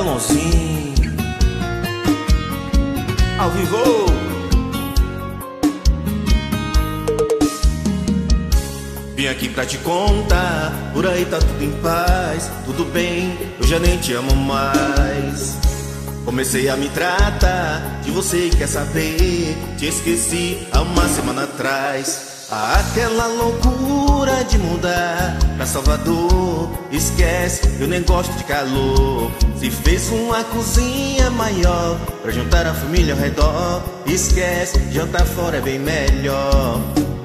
Elonzinho ao vivo. Vim aqui pra te contar, por aí tá tudo em paz. Tudo bem, eu já nem te amo mais. Comecei a me tratar de você e quer saber, te esqueci há uma semana atrás. Aquela loucura de mudar pra Salvador, esquece, eu nem gosto de calor. Se fez uma cozinha maior pra juntar a família ao redor, esquece, jantar fora é bem melhor.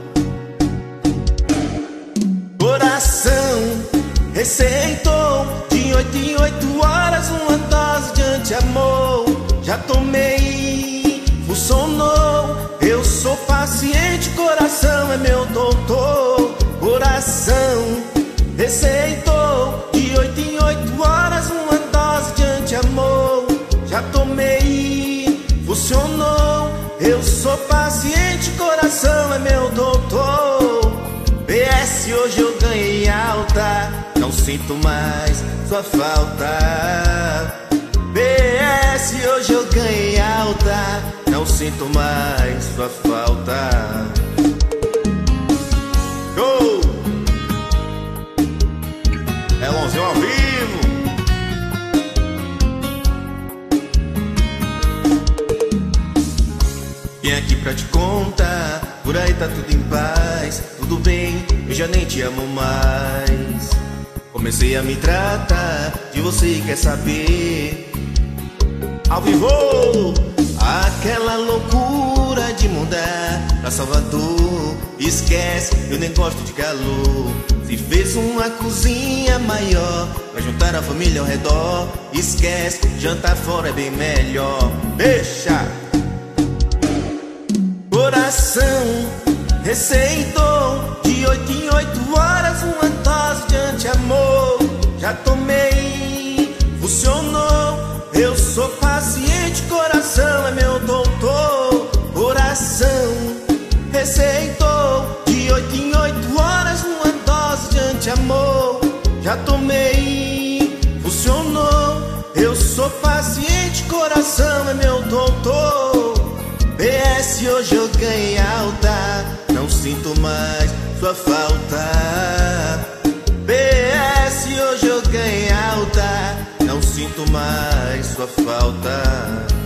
Coração receitou de 8 em 8 horas uma dose de anti-amor. Já tomei, funcionou. Eu sou paciente, coração é meu doutor. Coração receitou de 8 em 8 horas uma dose de anti-amor. Já tomei, funcionou. Eu sou paciente, coração é meu doutor. PS, hoje eu ganhei alta, não sinto mais sua falta. PS, hoje eu ganhei alta, não sinto mais sua falta. Go! Elonzinho ao vivo. Vim aqui pra te contar, por aí tá tudo em paz. Tudo bem, eu já nem te amo mais. Comecei a me tratar de você e quer saber, ao vivo. Aquela loucura de mudar pra Salvador, esquece, eu nem gosto de calor. Se fez uma cozinha maior pra juntar a família ao redor, esquece, jantar fora é bem melhor. Deixa! Coração receitou de 8 em 8 horas uma dose de anti-amor. Já tomei, funcionou. Eu sou paciente, coração é meu doutor. Coração receitou de 8 em 8 horas uma dose de anti-amor. Já tomei, funcionou. Eu sou paciente, coração é meu doutor. PS, hoje eu ganhei alta, não sinto mais sua falta. PS, hoje eu ganhei alta, não sinto mais sua falta.